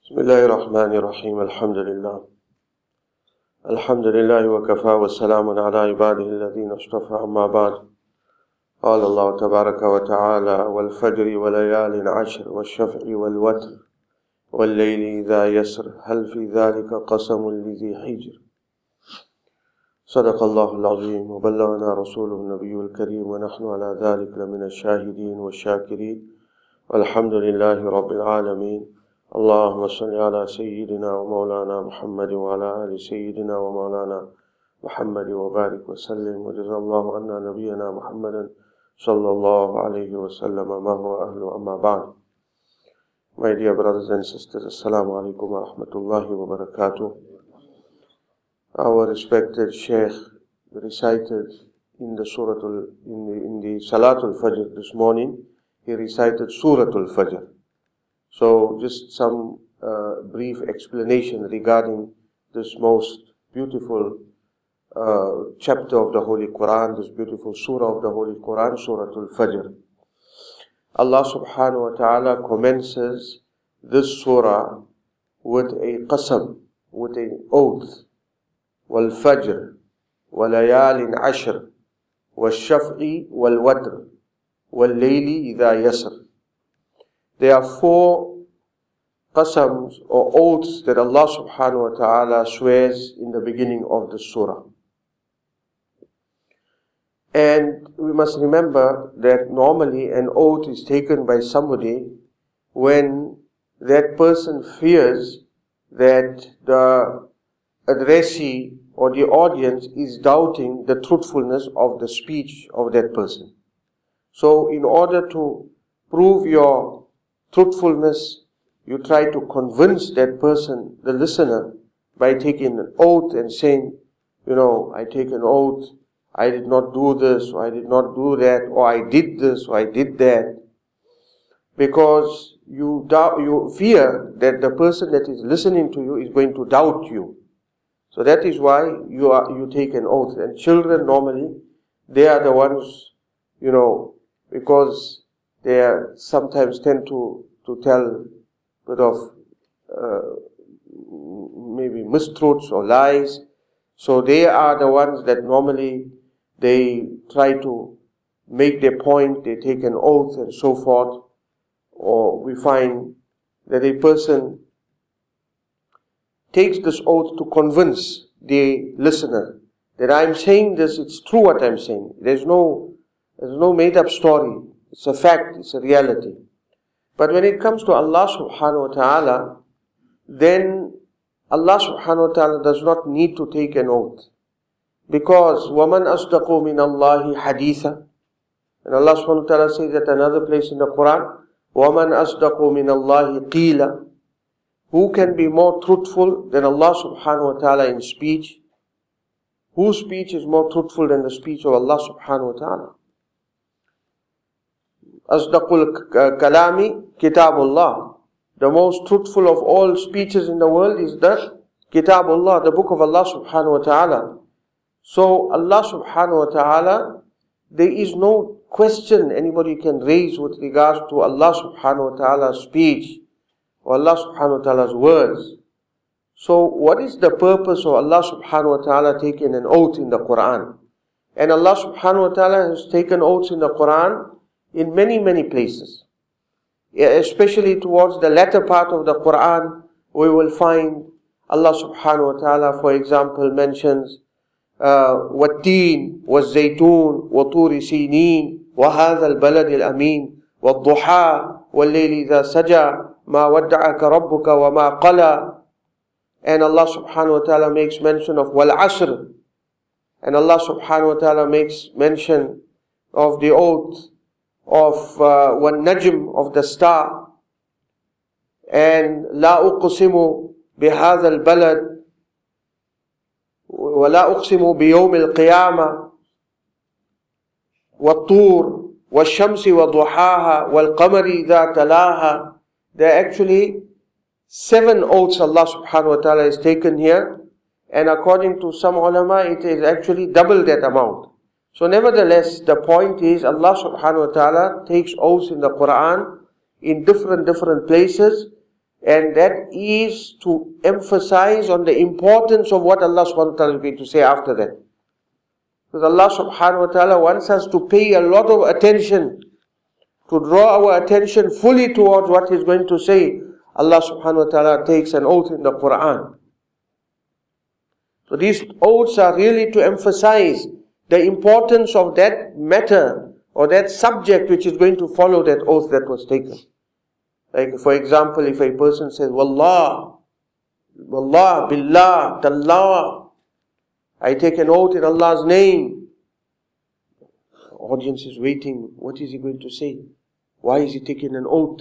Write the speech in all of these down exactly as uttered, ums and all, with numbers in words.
بسم الله الرحمن الرحيم الحمد لله الحمد لله وكفى والسلام على عباده الذين اصطفى أما بعد قال الله تبارك وتعالى والفجر وليال عشر والشفع والوتر والليل إذا يسر هل في ذلك قسم لذي حجر صدق الله العظيم وبلغنا رسوله النبي الكريم ونحن على ذلك لمن الشاهدين والشاكرين والحمد لله رب العالمين اللهم صل على سيدنا ومولانا محمد وعلى آل سيدنا ومولانا محمد وبارك وسلم وجزا الله عنا نبينا محمدا صلى الله عليه وسلم ما هو أهل أما بعد. My dear brothers and sisters, Assalamu alaikum wa rahmatullahi wa barakatuh. Our respected Shaykh recited in the Surah in the, in the Salatul Fajr this morning, he recited Suratul Fajr. So just some uh, brief explanation regarding this most beautiful uh, chapter of the Holy Quran, this beautiful surah of the Holy Quran, Suratul Fajr. Allah subhanahu wa ta'ala commences this surah with a qasam, with an oath. وَالْفَجْرِ وَلَيَالٍ عَشْرٍ وَالشَّفْعِ وَالْوَتْرِ وَاللَّيْلِ إِذَا يَسْرٍ. There are four qasams or oaths that Allah subhanahu wa ta'ala swears in the beginning of the surah. And we must remember that normally an oath is taken by somebody when that person fears that the addressee or the audience is doubting the truthfulness of the speech of that person. So in order to prove your truthfulness, you try to convince that person, the listener, by taking an oath and saying, you know, I take an oath, I did not do this, or I did not do that, or I did this, or I did that. Because you doubt, you fear that the person that is listening to you is going to doubt you. So that is why you are, you take an oath. And children normally, they are the ones, you know, because they are sometimes tend to, to tell a bit of uh, maybe mistruths or lies. So they are the ones that normally they try to make their point, they take an oath and so forth. Or we find that a person takes this oath to convince the listener that I'm saying this, it's true what I'm saying. There's no, there's no made up story. It's a fact, it's a reality. But when it comes to Allah subhanahu wa ta'ala, then Allah subhanahu wa ta'ala does not need to take an oath. Because وَمَنْ أَصْدَقُ مِنَ اللَّهِ حَدِيثًا. And Allah subhanahu wa ta'ala says at another place in the Quran, وَمَنْ أَصْدَقُ مِنَ اللَّهِ قِيلًا. Who can be more truthful than Allah subhanahu wa ta'ala in speech? Whose speech is more truthful than the speech of Allah subhanahu wa ta'ala? Asdaqul kalami kitabullah. The most truthful of all speeches in the world is the kitabullah, the book of Allah subhanahu wa ta'ala. So Allah subhanahu wa ta'ala, there is no question anybody can raise with regards to Allah subhanahu wa ta'ala's speech or Allah subhanahu wa ta'ala's words. So what is the purpose of Allah subhanahu wa ta'ala taking an oath in the Quran? And Allah subhanahu wa ta'ala has taken oaths in the Quran in many, many places. Especially towards the latter part of the Quran, we will find Allah subhanahu wa ta'ala, for example, mentions وَالتِّينِ وَالزَّيْتُونِ وَطُورِ سِينِينَ وَهَذَا الْبَلَدِ الْأَمِينَ وَالضُّحَى وَاللَّيْلِ إِذَا سَجَى مَا وَدَّعَكَ رَبُّكَ وَمَا قَلَى. And Allah subhanahu wa ta'ala makes mention of وَالْعَصْرِ. And Allah subhanahu wa ta'ala makes mention of the oath of uh, وَالنَّجْمِ, of the star. And لَا أُقْسِمُ بِهَذَا الْبَلَدِ وَلَا أُقْسِمُ بِيَوْمِ الْقِيَامَةِ وَالطُّورِ وَالشَّمْسِ وَضُحَاهَا وَالْقَمَرِ إِذَا تَلَاهَا. There are actually seven oaths Allah subhanahu wa ta'ala has taken here. And according to some ulama, it is actually double that amount. So nevertheless, the point is Allah subhanahu wa ta'ala takes oaths in the Quran in different, different places. And that is to emphasize on the importance of what Allah subhanahu wa ta'ala is going to say after that. Because Allah subhanahu wa ta'ala wants us to pay a lot of attention, to draw our attention fully towards what He's going to say. Allah subhanahu wa ta'ala takes an oath in the Quran. So these oaths are really to emphasize the importance of that matter or that subject which is going to follow that oath that was taken. Like for example, if a person says, Wallah, Wallah, Billah, Tallah, I take an oath in Allah's name. The audience is waiting. What is he going to say? Why is he taking an oath?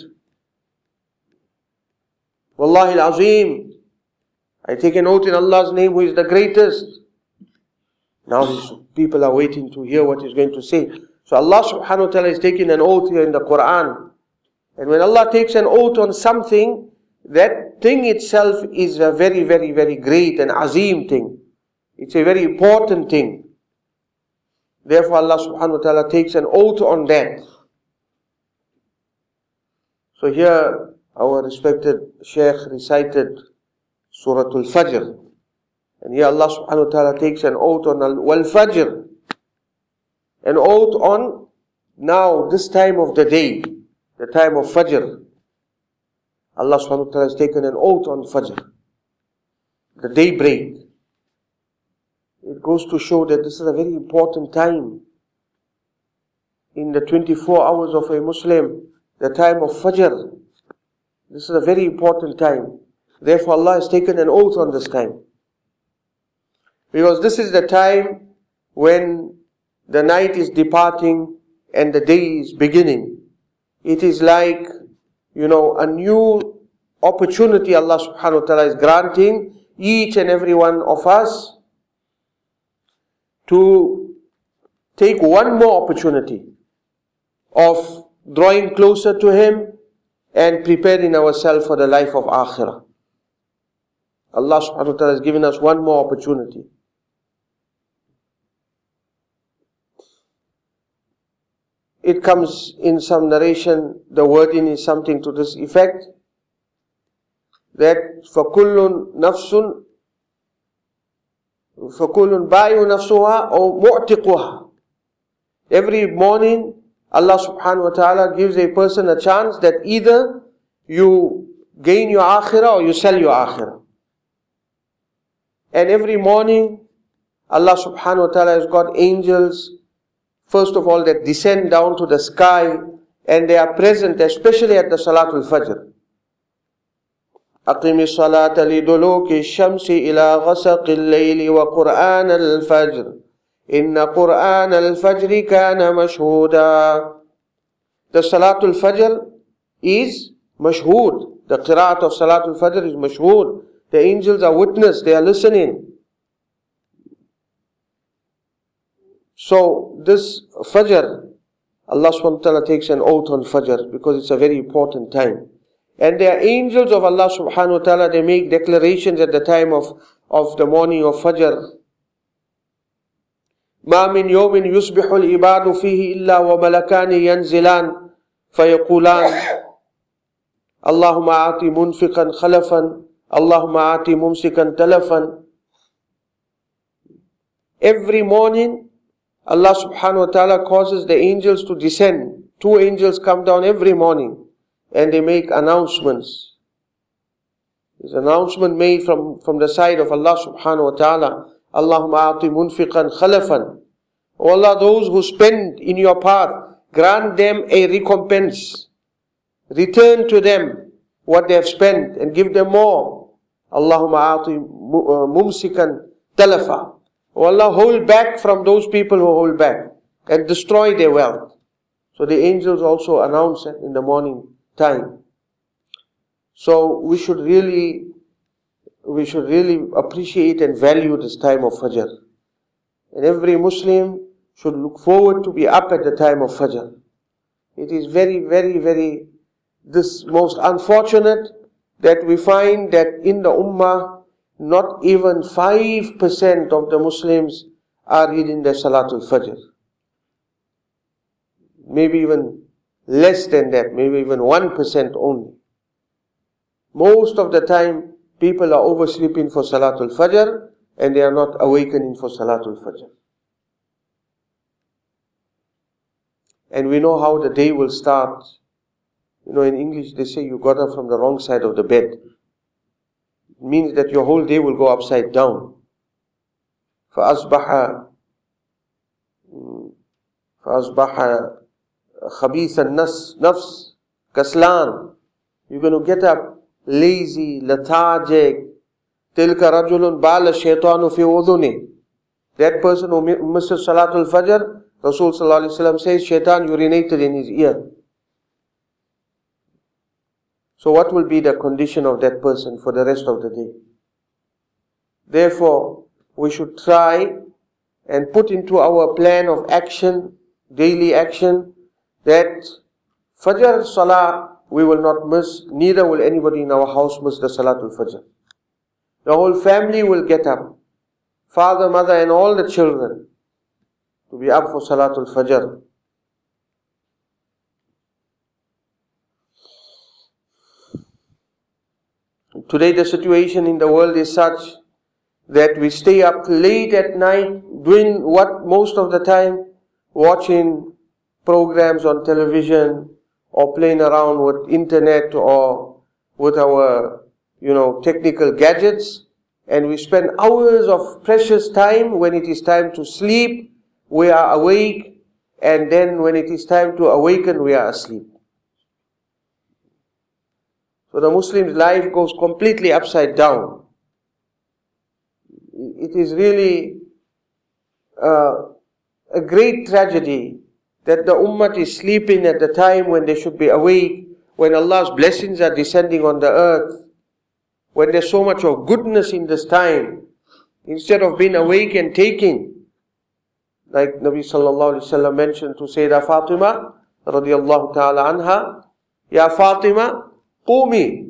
Wallahi al-Azim, I take an oath in Allah's name who is the greatest. Now these people are waiting to hear what he's going to say. So Allah subhanahu wa ta'ala is taking an oath here in the Quran. And when Allah takes an oath on something, that thing itself is a very, very, very great and azim thing. It's a very important thing. Therefore Allah subhanahu wa ta'ala takes an oath on that. So here our respected Shaykh recited Surah Al-Fajr. And here Allah subhanahu wa ta'ala takes an oath on Al-Fajr. An oath on now this time of the day, the time of Fajr. Allah subhanahu wa ta'ala has taken an oath on Fajr, the daybreak. It goes to show that this is a very important time in the twenty-four hours of a Muslim, the time of Fajr. This is a very important time. Therefore Allah has taken an oath on this time. Because this is the time when the night is departing and the day is beginning. It is like, you know, a new opportunity Allah subhanahu wa ta'ala is granting each and every one of us to take one more opportunity of drawing closer to Him and preparing ourselves for the life of Akhirah. Allah subhanahu wa ta'ala has given us one more opportunity. It comes in some narration, the wording is something to this effect, that فَكُلٌّ نَفْسٌ فَكُلٌّ بَايُ نَفْسُهَا أو مُعْتِقُهَا. Every morning, Allah subhanahu wa ta'ala gives a person a chance that either you gain your akhirah or you sell your akhirah. And every morning, Allah subhanahu wa ta'ala has got angels, first of all, that descend down to the sky, and they are present, especially at the Salatul Fajr. أقم الصلاة لدلوك الشمس إلى غسق الليل وقرآن الفجر إن قرآن الفجر كان مشهودا. The Salatul Fajr is mashhood. The qira'at of Salatul Fajr is mashhood. The angels are witness, they are listening. So this Fajr, Allah subhanahu wa ta'ala takes an oath on Fajr because it's a very important time. And there are angels of Allah subhanahu wa ta'ala, they make declarations at the time of, of the morning of Fajr. ما من يوم يصبح العباد فيه إلا وملكان ينزلان فيقولان اللهم آت منفقا خلفا اللهم آت ممسكا تلفا. Every morning Allah subhanahu wa ta'ala causes the angels to descend. Two angels come down every morning and they make announcements. There's an announcement made from, from the side of Allah subhanahu wa ta'ala. Allahumma a'ti munfiqan khalafan. O Allah, those who spend in your path, grant them a recompense. Return to them what they have spent and give them more. Allahumma a'ti mumsikan talafa. O Allah, hold back from those people who hold back and destroy their wealth. So the angels also announce it in the morning time. So we should really, we should really appreciate and value this time of Fajr. And every Muslim should look forward to be up at the time of Fajr. It is very, very, very, this most unfortunate that we find that in the Ummah, not even five percent of the Muslims are reading their Salatul Fajr. Maybe even less than that, maybe even one percent only. Most of the time, people are oversleeping for Salatul Fajr and they are not awakening for Salatul Fajr. And we know how the day will start. You know, in English they say you got up from the wrong side of the bed. It means that your whole day will go upside down. فَأَصْبَحَ فَأَصْبَحَ خَبِيثَ النَّفْسِ كَسْلَانِ. You're going to get up lazy, lethargic. تِلْكَ رَجُلٌ بَالَ الشَّيْطَانُ فِي أُذُنِهِ. That person who misses Salatul Fajr, Rasul Sallallahu Alaihi Wasallam says, Shaitan urinated in his ear. So what will be the condition of that person for the rest of the day? Therefore, we should try and put into our plan of action, daily action, that Fajr Salah we will not miss, neither will anybody in our house miss the Salatul Fajr. The whole family will get up, father, mother and all the children, to be up for Salatul Fajr. Today the situation in the world is such that we stay up late at night doing what most of the time? Watching programs on television or playing around with internet or with our, you know, technical gadgets. And we spend hours of precious time. When it is time to sleep, we are awake. And then when it is time to awaken, we are asleep. So the Muslim's life goes completely upside down. It is really uh, a great tragedy that the ummah is sleeping at the time when they should be awake, when Allah's blessings are descending on the earth, when there's so much of goodness in this time, instead of being awake and taking. Like Nabi Sallallahu Alaihi Wasallam mentioned to Sayyidah Fatima radiyallahu ta'ala anha, Ya Fatima, Qumi.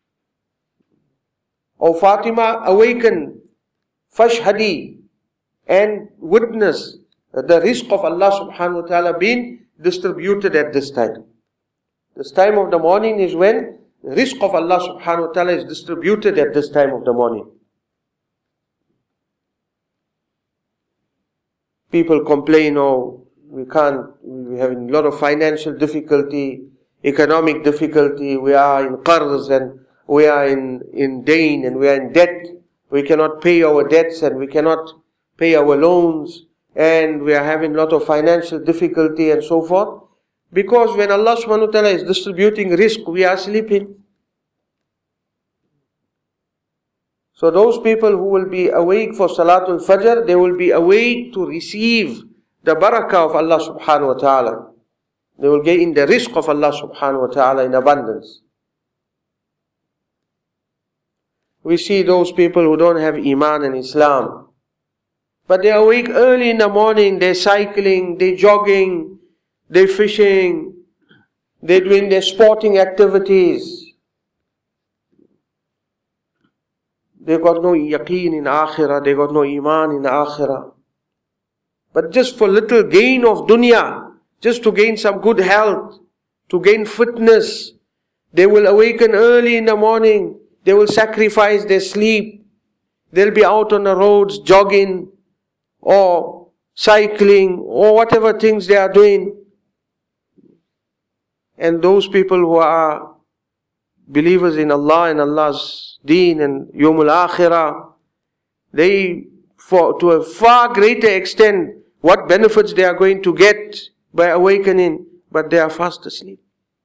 O Fatima, awaken, fashhadi, and witness the rizq of Allah subhanahu wa ta'ala being distributed at this time. This time of the morning is when the rizq of Allah subhanahu wa ta'ala is distributed at this time of the morning. People complain, oh, we can't, we're having a lot of financial difficulty, economic difficulty, we are in qarz and we are in, in dain and we are in debt. We cannot pay our debts and we cannot pay our loans and we are having a lot of financial difficulty and so forth. Because when Allah subhanahu wa ta'ala is distributing rizq, we are sleeping. So those people who will be awake for Salatul Fajr, they will be awake to receive the barakah of Allah subhanahu wa ta'ala. They will get in the rizq of Allah subhanahu wa ta'ala in abundance. We see those people who don't have Iman and Islam, but they are awake early in the morning, they're cycling, they're jogging, they're fishing, they're doing their sporting activities. They got no yaqeen in akhirah, they got no Iman in akhirah. But just for little gain of dunya, just to gain some good health, to gain fitness, they will awaken early in the morning. They will sacrifice their sleep. They'll be out on the roads jogging or cycling or whatever things they are doing. And those people who are believers in Allah and Allah's deen and Yawmul Akhirah, they, for to a far greater extent, what benefits they are going to get by awakening, but they are fast asleep.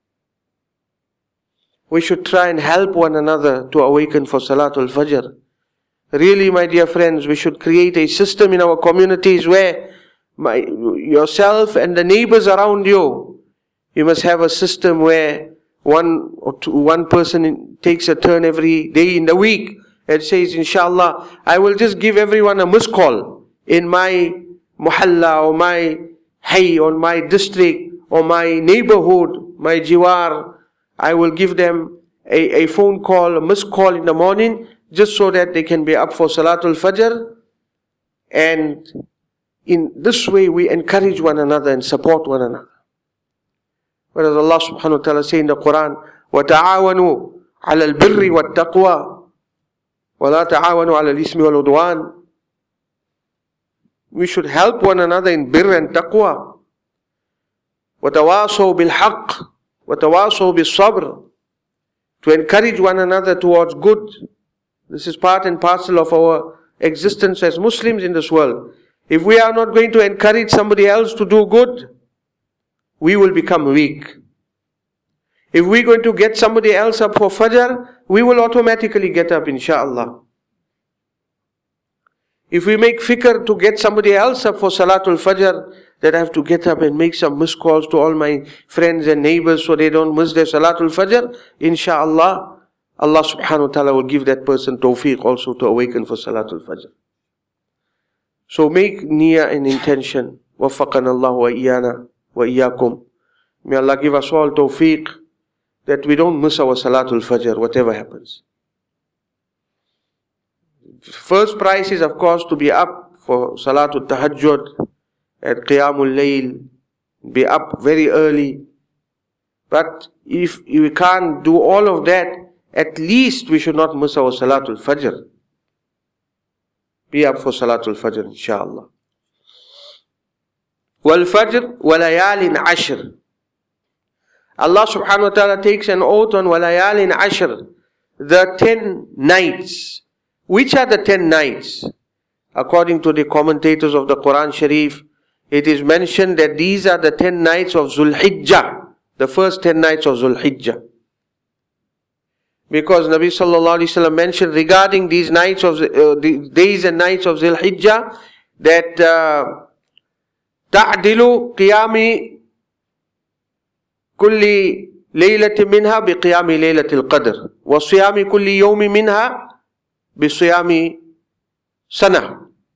We should try and help one another to awaken for Salatul Fajr. Really, my dear friends, we should create a system in our communities where my, yourself and the neighbors around you, you must have a system where one or two, one person in, takes a turn every day in the week and says, Inshallah, I will just give everyone a missed call in my muhalla or my hay or my district or my neighborhood, my jiwar. I will give them a, a phone call, a missed call in the morning, just so that they can be up for Salatul Fajr. And in this way we encourage one another and support one another. Whereas Allah subhanahu wa ta'ala say in the Quran, وَتَعَاوَنُوا على البر والتقوى ولا تعاونوا على الإثم والعدوان. We should help one another in birr and taqwa. وتواصوا بالحق وتواصوا بالصبر. To encourage one another towards good. This is part and parcel of our existence as Muslims in this world. If we are not going to encourage somebody else to do good, we will become weak. If we're going to get somebody else up for Fajr, we will automatically get up, inshaAllah. If we make fikr to get somebody else up for Salatul Fajr, that I have to get up and make some missed calls to all my friends and neighbors so they don't miss their Salatul Fajr, inshaAllah, Allah subhanahu wa ta'ala will give that person tawfiq also to awaken for Salatul Fajr. So make niyyah and intention. Waffaqana Allah wa iyana wa iyakum. May Allah give us all tawfiq that we don't miss our Salatul Fajr, whatever happens. First prize is, of course, to be up for Salatul Tahajjud at Qiyamul Layl, be up very early. But if we can't do all of that, at least we should not miss our Salatul Fajr. Be up for Salatul Fajr, inshaAllah. Wal Fajr walayalin ashr. Allah subhanahu wa ta'ala takes an oath on walayalin ashr, the ten nights. Which are the ten nights? According to the commentators of the Quran Sharif, it is mentioned that these are the ten nights of Zul Hijjah, the first ten nights of Zul Hijjah. Because Nabi sallallahu alaihi wasallam mentioned regarding these nights of uh, the days and nights of Zul Hijjah that ta'dilu qiyami kulli laylatin minha bi qiyami laylatil qadr wa siyami kulli yawmi minha bi siyami sana.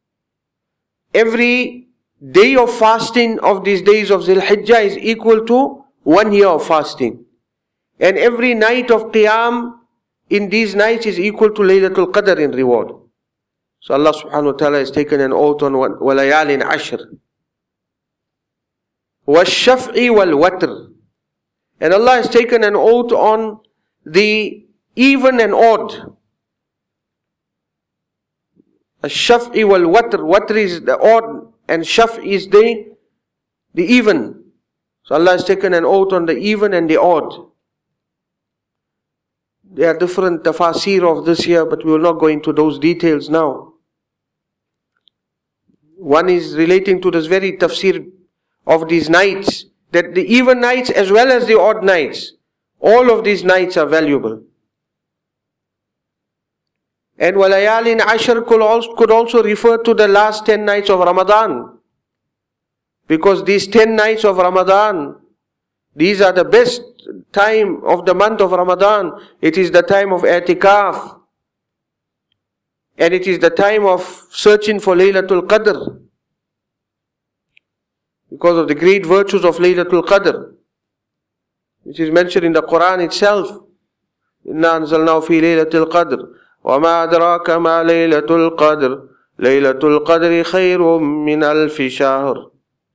Every day of fasting of these days of Zul Hijjah is equal to one year of fasting. And every night of Qiyam in these nights is equal to Laylatul Qadr in reward. So Allah subhanahu wa ta'ala has taken an oath on walayalin ashr. Washaf'i wal watr. And Allah has taken an oath on the even and odd. Shaf'i wal watr. Watr is the odd and shaf is the, the even. So Allah has taken an oath on the even and the odd. There are different tafasir of this here, but we will not go into those details now. One is relating to this very tafsir of these nights, that the even nights as well as the odd nights, all of these nights are valuable. And walayalin ashr could also, could also refer to the last ten nights of Ramadan. Because these ten nights of Ramadan, these are the best time of the month of Ramadan. It is the time of i'tikaf. And it is the time of searching for Laylatul Qadr. Because of the great virtues of Laylatul Qadr, which is mentioned in the Quran itself. Inna anzalnahu fi Laylatul Qadr. Wa ma adraka ma Laylatul Qadr. Laylatul Qadri khayrun min alfi shahr.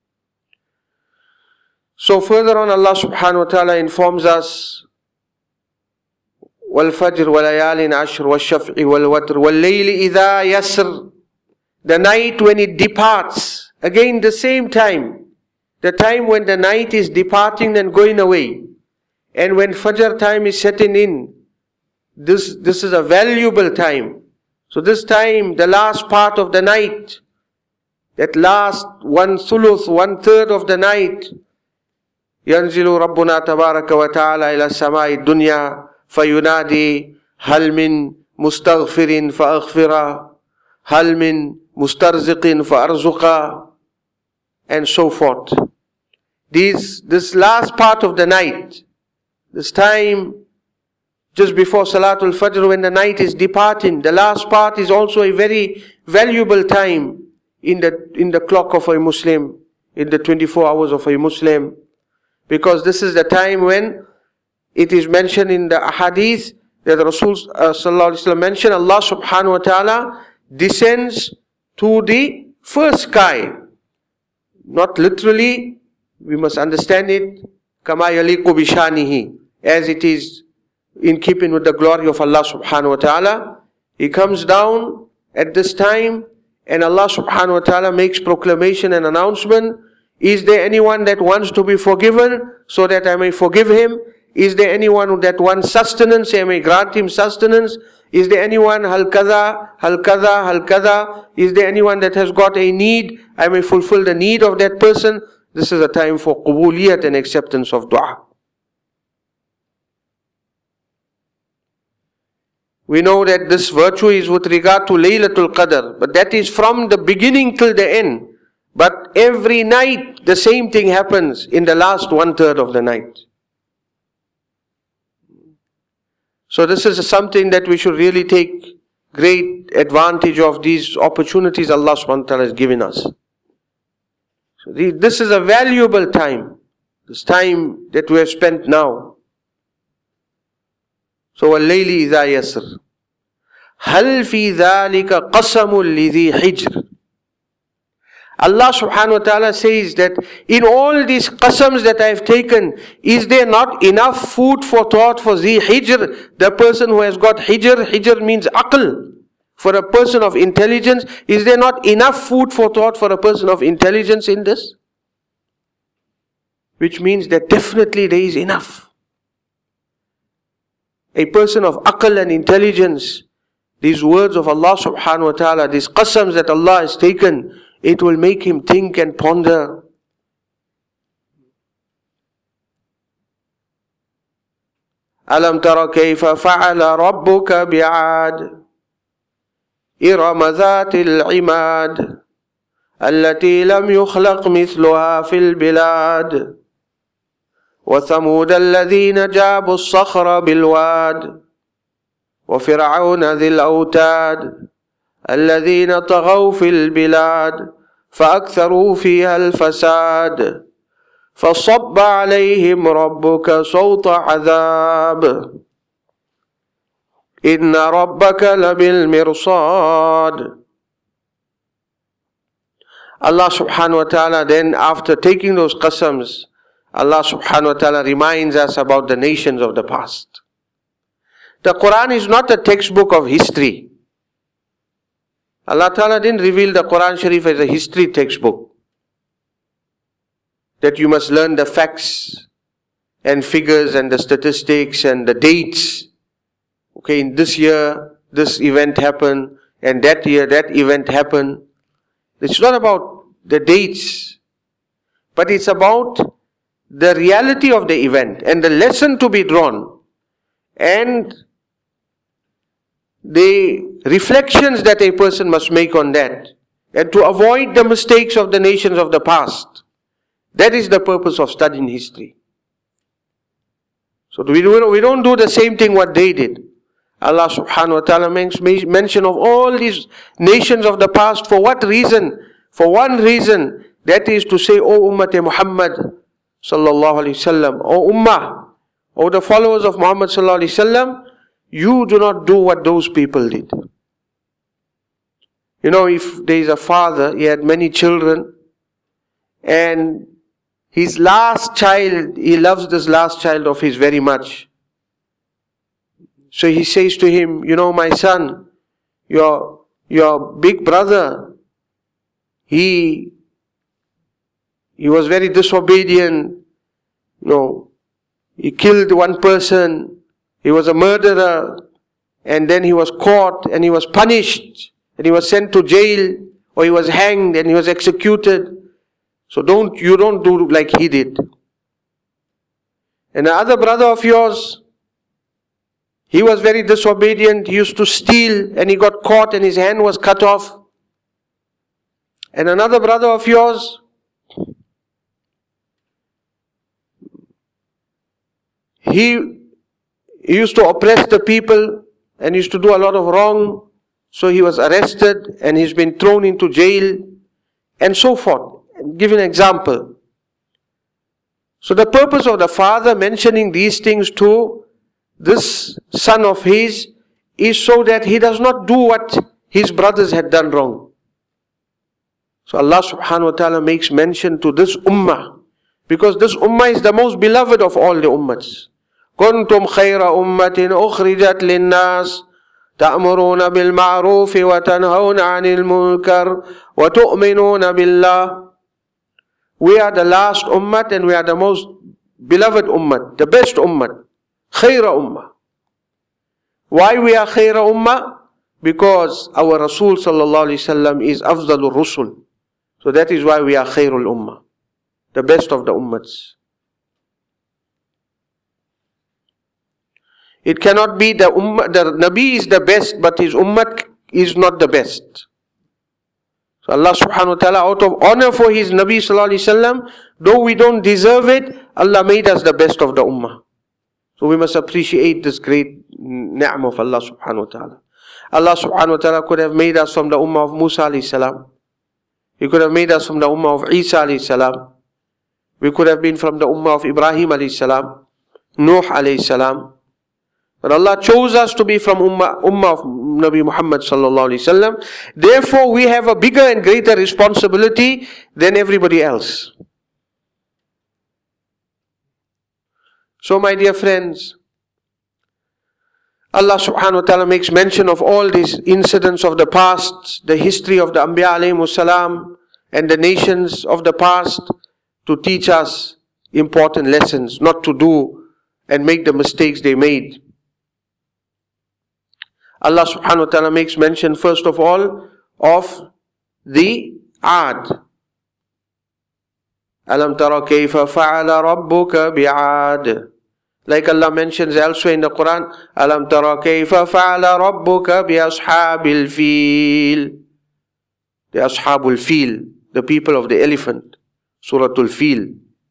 So further on, Allah subhanahu wa ta'ala informs us, وَالْفَجْرِ وَلَيَالٍ عَشْرٍ وَالشَّفْعِ وَالْوَتْرِ وَاللَّيْلِ إِذَا يَسْرٍ. The night when it departs. Again, the same time. The time when the night is departing and going away. And when Fajr time is setting in. This, this is a valuable time. So this time, the last part of the night, that last one thuluth, one third of the night, ينزل ربنا تبارك وتعالى إلى السماء الدنيا فينادي هل من مستغفر فأغفر هل من مسترزق فأرزق, and so forth. These, this last part of the night, this time just before Salatul Fajr, when the night is departing, the last part is also a very valuable time in the, in the clock of a Muslim, in the twenty-four hours of a Muslim. Because this is the time when it is mentioned in the ahadith that Rasul uh, sallallahu alaihi wasallam mentioned, Allah subhanahu wa ta'ala descends to the first sky. Not literally, we must understand it, kama yaliqu bishanihi, as it is in keeping with the glory of Allah subhanahu wa ta'ala. He comes down at this time and Allah subhanahu wa ta'ala makes proclamation and announcement. Is there anyone that wants to be forgiven so that I may forgive him? Is there anyone that wants sustenance, I may grant him sustenance? Is there anyone, hal kada, hal kada, hal kada? Is there anyone that has got a need, I may fulfill the need of that person? This is a time for qubuliyat and acceptance of dua. We know that this virtue is with regard to Laylatul Qadr, but that is from the beginning till the end. But every night the same thing happens in the last one third of the night. So this is something that we should really take great advantage of, these opportunities Allah subhanahu wa ta'ala has given us. So the, this is a valuable time, this time that we have spent now. So وَاللَّيْلِ إِذَا يَسْرٍ هَلْ فِي ذَلِكَ قَسَمٌ لِذِي حِجْرٍ. Allah subhanahu wa ta'ala says that in all these qasams that I have taken, is there not enough food for thought for Zi Hijr, the person who has got Hijr? Hijr means aql. For a person of intelligence, is there not enough food for thought for a person of intelligence in this? Which means that definitely there is enough. A person of aql and intelligence, these words of Allah subhanahu wa ta'ala, these qasams that Allah has taken, it will make him think and ponder. Alam tara kayfa fa'ala rabbuka bi'ad إرم ذات العماد التي لم يخلق مثلها في البلاد وثمود الذين جابوا الصخر بالواد وفرعون ذي الأوتاد الذين طغوا في البلاد فأكثروا فيها الفساد فصب عليهم ربك صوت عذاب إن ربك لبالمرصاد. Allah subhanahu wa ta'ala then, after taking those qasams, Allah subhanahu wa ta'ala reminds us about the nations of the past. The Quran is not a textbook of history. Allah ta'ala didn't reveal the Quran Sharif as a history textbook, that you must learn the facts and figures and the statistics and the dates. Okay, in this year, this event happened, and that year, that event happened. It's not about the dates, but it's about the reality of the event and the lesson to be drawn and the reflections that a person must make on that, and to avoid the mistakes of the nations of the past. That is the purpose of studying history. So we do, we don't do the same thing what they did. Allah subhanahu wa ta'ala makes mention of all these nations of the past. For what reason? For one reason, that is to say, O Ummat Muhammad sallallahu alayhi wasallam, O Ummah, O the followers of Muhammad sallallahu alayhi wasallam, you do not do what those people did. You know, if there is a father, he had many children, and his last child, he loves this last child of his very much. So he says to him, you know, my son, your, your big brother, he, he was very disobedient, you know, he killed one person, he was a murderer, and then he was caught and he was punished, and he was sent to jail, or he was hanged and he was executed. So don't, you don't do like he did. And the other brother of yours, he was very disobedient, he used to steal and he got caught and his hand was cut off. And another brother of yours, he, he used to oppress the people and used to do a lot of wrong. So he was arrested and he's been thrown into jail and so forth. Give an example. So the purpose of the father mentioning these things to this son of his is so that he does not do what his brothers had done wrong. So Allah subhanahu wa ta'ala makes mention to this ummah, because this ummah is the most beloved of all the ummahs. كنتم خير أمة أخرجت للناس تأمرون بالمعروف وتنهون عن المنكر وتؤمنون بالله. We are the last ummah and we are the most beloved ummah, the best ummah, khayra ummah. Why we are khayra ummah? Because our Rasul sallallahu alaihi wasallam is afdalur rusul. So that is why we are khayrul ummah, the best of the ummahs. It cannot be the ummah, the Nabi is the best, but his ummah is not the best. So Allah subhanahu wa ta'ala, out of honor for his Nabi sallallahu alaihi wasallam, though we don't deserve it, Allah made us the best of the ummah. So we must appreciate this great ni'mah of Allah subhanahu wa ta'ala. Allah subhanahu wa ta'ala could have made us from the ummah of Musa alayhi salam. He could have made us from the ummah of Isa alayhi salam. We could have been from the ummah of Ibrahim alayhi salam, Nuh alayhi salam. But Allah chose us to be from ummah, ummah of Nabi Muhammad sallallahu alayhi wasallam. Therefore, we have a bigger and greater responsibility than everybody else. So my dear friends, Allah subhanahu wa ta'ala makes mention of all these incidents of the past, the history of the Anbiya alayhimu salam, and the nations of the past, to teach us important lessons, not to do and make the mistakes they made. Allah subhanahu wa ta'ala makes mention first of all of the Ad. Alam tara kayfa fa'ala rabbuka bi'ad. Like Allah mentions elsewhere in the Quran, Alam tara kayfa fa'ala rabbuka bi ashabil fil. The ashabul fil, the people of the elephant. Suratul Fil.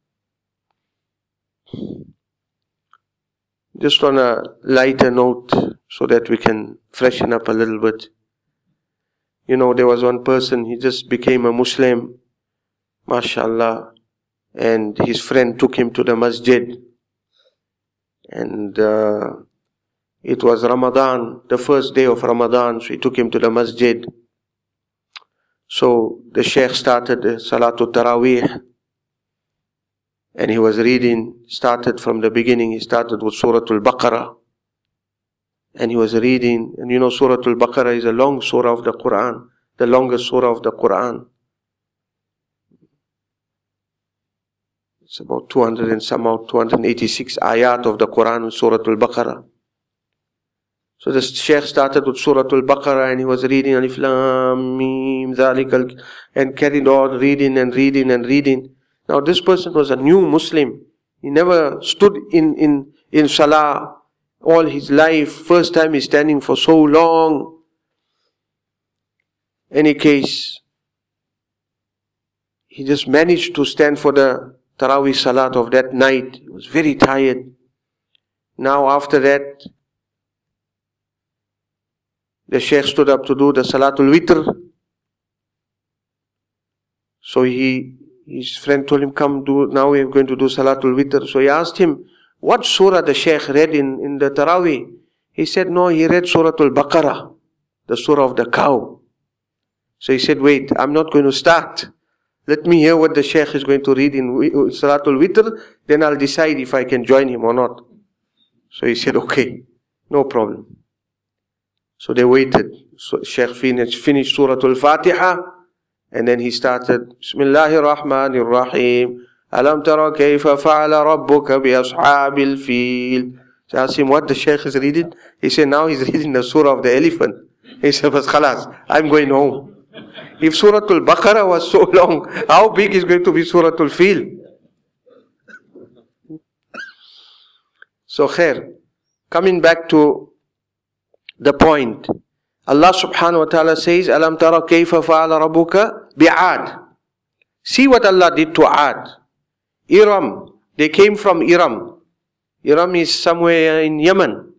Just on a lighter note, so that we can freshen up a little bit. You know, there was one person, he just became a Muslim, mashallah, and his friend took him to the masjid. And uh, it was Ramadan, the first day of Ramadan, so he took him to the masjid. So the Shaykh started the Salatul Taraweeh, and he was reading, started from the beginning, he started with Suratul Baqarah. And he was reading, and you know Suratul Baqarah is a long surah of the Quran, the longest surah of the Quran. It's about two hundred and somehow two hundred eighty-six ayat of the Quran in Suratul Baqarah. So the Shaykh started with Suratul Baqarah and he was reading Alif Lam Mim Dhalikal, and carried on reading and reading and reading. Now this person was a new Muslim. He never stood in, in, in Salah all his life. First time he's standing for so long. Any case, he just managed to stand for the Taraweeh Salat of that night. He was very tired. Now after that, the Shaykh stood up to do the Salatul Witr. So he, his friend told him, come do, now we are going to do Salatul Witr. So he asked him, what surah the Shaykh read in, in the Taraweeh? He said, no, he read Suratul Baqarah, the surah of the cow. So he said, wait, I'm not going to start. Let me hear what the Shaykh is going to read in Salatul Witr, then I'll decide if I can join him or not. So he said, okay, no problem. So they waited. So Shaykh finished, finished Suratul Fatiha, and then he started, Bismillahir Rahmanir Rahim. Alam tara kayfa fa'ala rabbuka bi ashabil fil. So I asked him what the Shaykh is reading. He said, now he's reading the surah of the elephant. He said, but khalas, I'm going home. If Suratul Baqarah was so long, how big is going to be Suratul Fil? So khair, coming back to the point, Allah subhanahu wa ta'ala says, Alam tara kayfa fa'ala rabbuka bi'ad. See what Allah did to Ad. Iram, they came from Iram. Iram is somewhere in Yemen.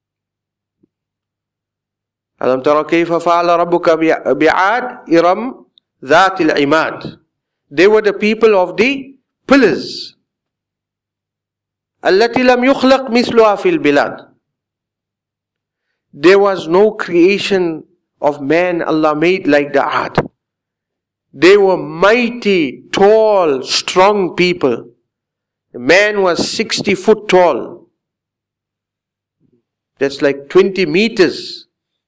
Alam tara kayfa fa'ala rabbuka bi'ad, Iram, dhatil imad. They were the people of the pillars. Allati lam yukhlaq misluha fil bilad. There was no creation of man Allah made like the Ad. They were mighty, tall, strong people. The man was sixty foot tall. That's like twenty meters.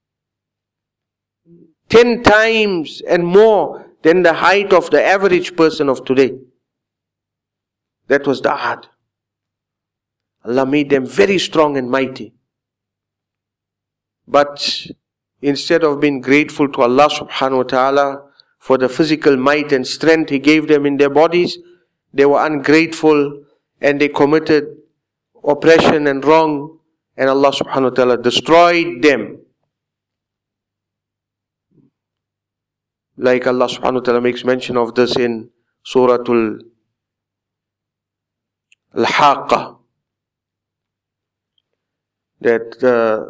Ten times and more than the height of the average person of today. That was the ahad. Allah made them very strong and mighty. But instead of being grateful to Allah subhanahu wa ta'ala for the physical might and strength He gave them in their bodies, they were ungrateful and they committed oppression and wrong, and Allah subhanahu wa ta'ala destroyed them. Like Allah subhanahu wa ta'ala makes mention of this in Surah Al-Haqqa, that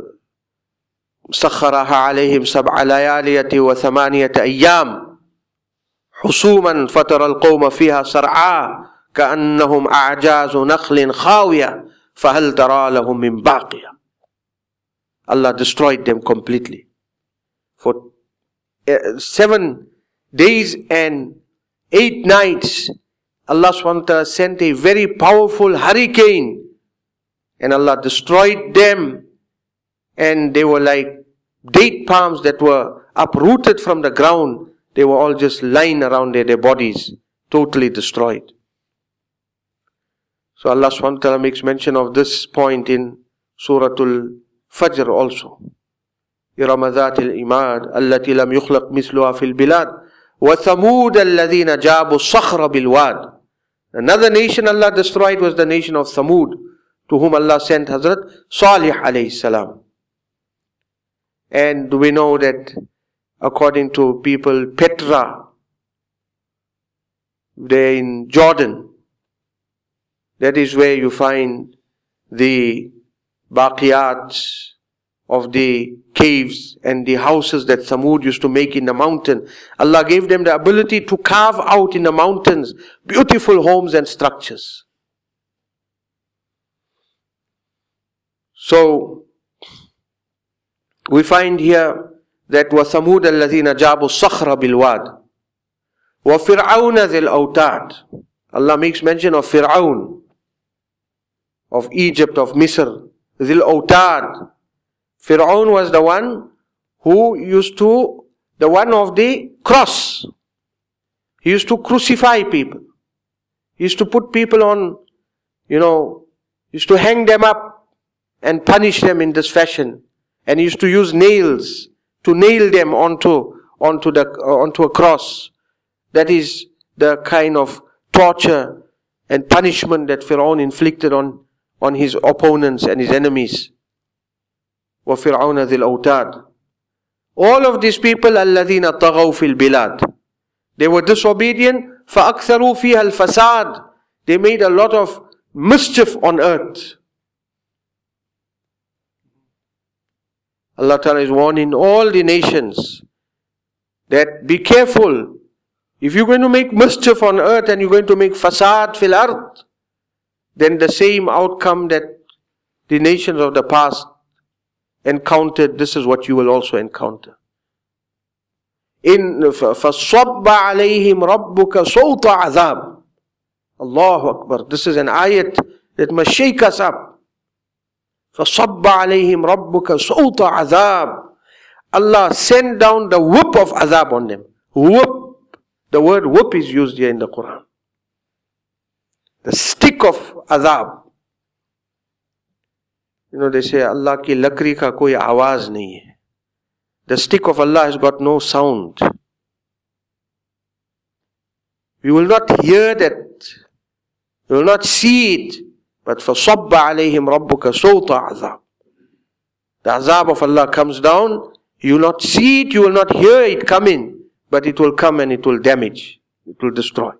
سخرها عليهم سبع ليالي وثمانية أيام حسوما فترى القوم فيها سرعا كأنهم أعجاز نخل خاوية فهل ترى لهم من باقية. Allah destroyed them completely. For seven days and eight nights, Allah subhanahu wa ta'ala sent a very powerful hurricane, and Allah destroyed them, and they were like date palms that were uprooted from the ground. They were all just lying around there, their bodies totally destroyed. So Allah subhanahu wa ta'ala makes mention of this point in Surah Al-Fajr also. إِرَمَ ذَاتِ الْإِمَادِ الَّتِي لَمْ يُخْلَقْ مِثْلُهَا فِي الْبِلَادِ وَثَمُودَ الَّذِينَ جَابُوا الصَّخْرَ بِالْوَادِ. Another nation Allah destroyed was the nation of Thamud, to whom Allah sent Hazrat Salih alayhi salam. And we know that according to people, Petra, they're in Jordan. That is where you find the baqiyat of the caves and the houses that Thamud used to make in the mountain. Allah gave them the ability to carve out in the mountains beautiful homes and structures. So, we find here that وَثَمُودَ الَّذِينَ جَابُوا الصَّخْرَ بِالْوَادِ وَفِرْعَوْنَ ذِي الْأَوْتَادِ. Allah makes mention of Fir'aun, of Egypt, of Misr, ذِي الْأَوْتَادِ. Fir'aun was the one who used to, the one of the cross. He used to crucify people. He used to put people on, you know, used to hang them up and punish them in this fashion. And he used to use nails to nail them onto, onto, the, uh, onto a cross. That is the kind of torture and punishment that Fir'aun inflicted on, on his opponents and his enemies. وَفِرْعَوْنَ ذِي الْأَوْتَادِ. All of these people, الَّذِينَ طَغَوْا فِي الْبِلَادِ. They were disobedient. فَأَكْثَرُوا فِيهَا الْفَسَادِ. They made a lot of mischief on earth. Allah Ta'ala is warning all the nations that be careful. If you're going to make mischief on earth and you're going to make fasad fil ard, then the same outcome that the nations of the past encountered, this is what you will also encounter. In فَصَبَّ عَلَيْهِمْ رَبُّكَ صَوْتَ عَذَابٍ. Allahu Akbar. This is an ayat that must shake us up. فَصَبَّ عَلَيْهِمْ رَبُّكَ صَوْتَ عَذَابٍ. Allah sent down the whoop of azab on them. Whoop. The word whoop is used here in the Quran. The stick of azab. You know, they say, Allah ki lakri ka koi awaz nahi hai. The stick of Allah has got no sound. We will not hear that. We will not see it. But فَصَبَّ عَلَيْهِمْ رَبُّكَ صَوْتَ عَذَابٍ. The azab of Allah comes down. You will not see it, you will not hear it coming. But it will come and it will damage. It will destroy.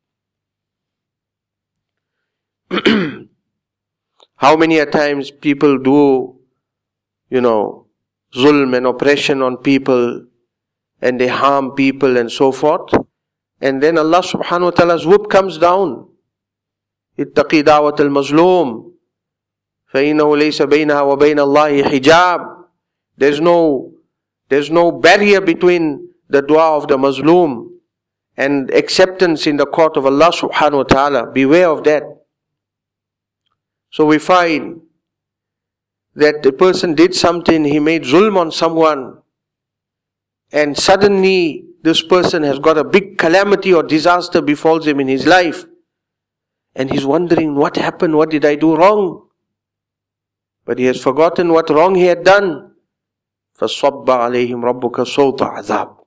How many a times people do, you know, zulm and oppression on people, and they harm people and so forth. And then Allah subhanahu wa ta'ala's whoop comes down. اتقي دعوة المظلوم فإنه ليس بينها وبين الله حجاب. There's no, there's no barrier between the dua of the Mazloom and acceptance in the court of Allah subhanahu wa ta'ala. Beware of that. So we find that the person did something, he made zulm on someone, and suddenly this person has got a big calamity or disaster befalls him in his life, and he's wondering, what happened, what did I do wrong? But he has forgotten what wrong he had done. فَصَبَّ عَلَيْهِمْ رَبُّكَ صَوْتَ عَذَابٍ.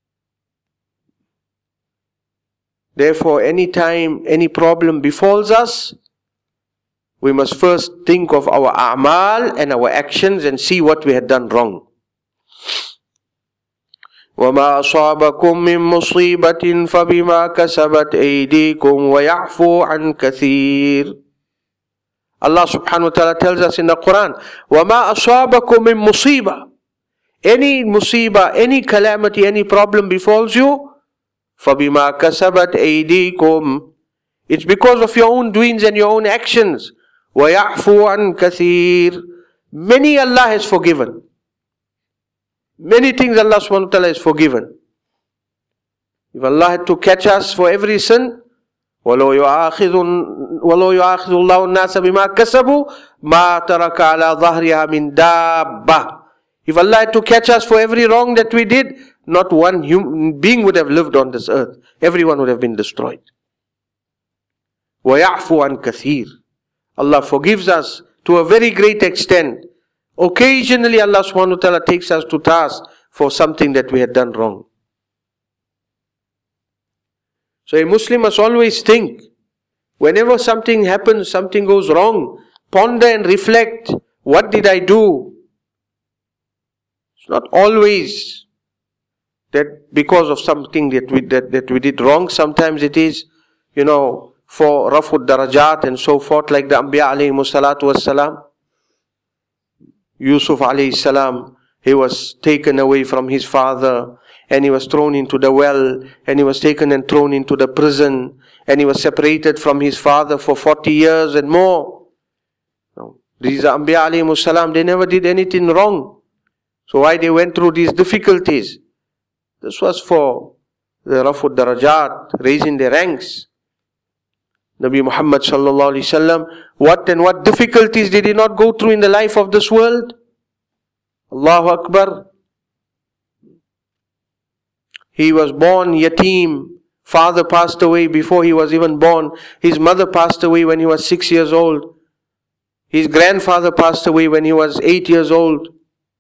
Therefore, anytime any problem befalls us, we must first think of our a'mal and our actions and see what we had done wrong. وَمَا أَصَابَكُم مِّن مُّصِيبَةٍ فَبِمَا كَسَبَتْ أَيْدِيكُمْ وَيَعْفُو عَن كَثِيرٍ. Allah subhanahu wa ta'ala tells us in the Quran, وَمَا أَصَابَكُم مِّن مُّصِيبَةٍ. Any musibah, any calamity, any problem befalls you, فَبِمَا كَسَبَتْ أَيْدِيكُمْ. It's because of your own doings and your own actions. وَيَعْفُو عَن كَثِيرٍ. Many Allah has forgiven. Many things Allah subhanahu wa ta'ala has forgiven. If Allah had to catch us for every sin, وَلَوْ يُؤَاخِذُ اللَّهُ النَّاسَ بِمَا كَسَبُوا مَا تَرَكَ عَلَى ظَهْرِهَا مِنْ دَابَّةٍ. If Allah had to catch us for every wrong that we did, not one human being would have lived on this earth. Everyone would have been destroyed. وَيَعْفُو عَن كَثِيرٍ. Allah forgives us to a very great extent. Occasionally Allah subhanahu wa ta'ala takes us to task for something that we had done wrong. So a Muslim must always think, whenever something happens, something goes wrong, ponder and reflect, what did I do? It's not always that because of something that we, that, that we did wrong. Sometimes it is, you know, for rafud darajat and so forth, like the Anbiya alayhimu salatu wassalam. Yusuf alayhi salam, he was taken away from his father, and he was thrown into the well, and he was taken and thrown into the prison, and he was separated from his father for forty years and more. Now, these Anbiya alayhimu salam, they never did anything wrong. So why they went through these difficulties? This was for the rafud darajat, raising their ranks. Nabi Muhammad sallallahu alaihi wasallam, what and what difficulties did he not go through in the life of this world? Allahu Akbar. He was born yatim. Father passed away before he was even born. His mother passed away when he was six years old. His grandfather passed away when he was eight years old.